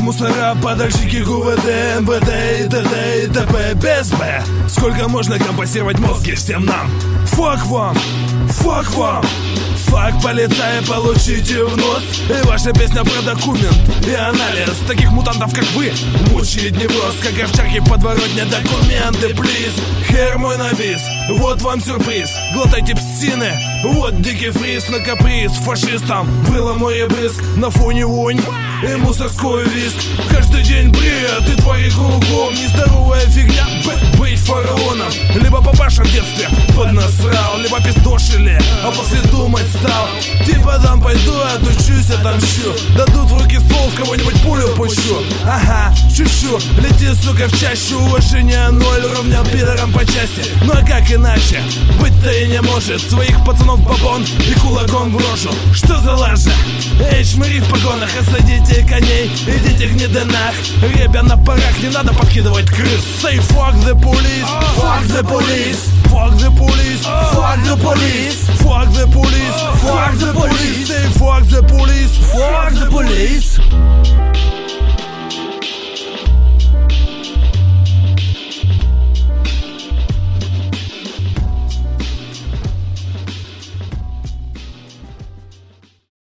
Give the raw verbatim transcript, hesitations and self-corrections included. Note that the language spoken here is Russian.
мусора, подальщики ГУВД, МВД и т.д. и т.п. без Б. Сколько можно компостировать мозги всем нам? Фак вам, фак вам. Фак полицая, получите в нос. И ваша песня про документ и анализ. Таких мутантов, как вы, мучает невроз. Как овчарки в подворотне, документы, плиз. Хер мой навис, вот вам сюрприз. Глотайте псины, вот дикий фриз. На каприз фашистам было море брызг. На фоне вонь и мусорской виск. Каждый день бред и твори кругом. Нездоровая фигня быть фараоном. Либо папаша в детстве поднасрал, либо пиздошили, а после думать стал. Типа там пойду, отучусь, отомщу. Дадут в руки ствол, в кого-нибудь пулю пущу. Ага, шучу, лети, сука, в чащу. Уважение ноль, ровня пидорам по части. Ну а как иначе? Быть-то и не может. Своих пацанов бабон и кулаком брошу. Что за лажа? Эй, шмыри в погонах, осадите коней, идите к неденах. Ребя на парах, не надо подкидывать крыс. Say fuck the police, fuck the police, fuck the police, fuck the police, fuck the police, fuck the police, say fuck the police, fuck the police.